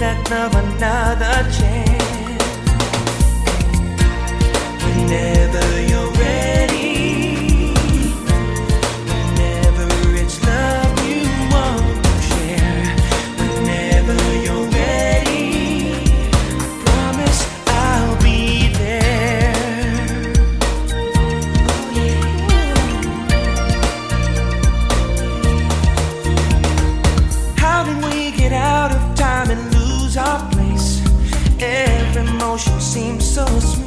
expect of another chance. Whenever you're ready, whenever it's love you want to share, whenever you're ready, I promise I'll be there. Oh yeah. How did we get out of time and lose our place? Every motion seems so smooth.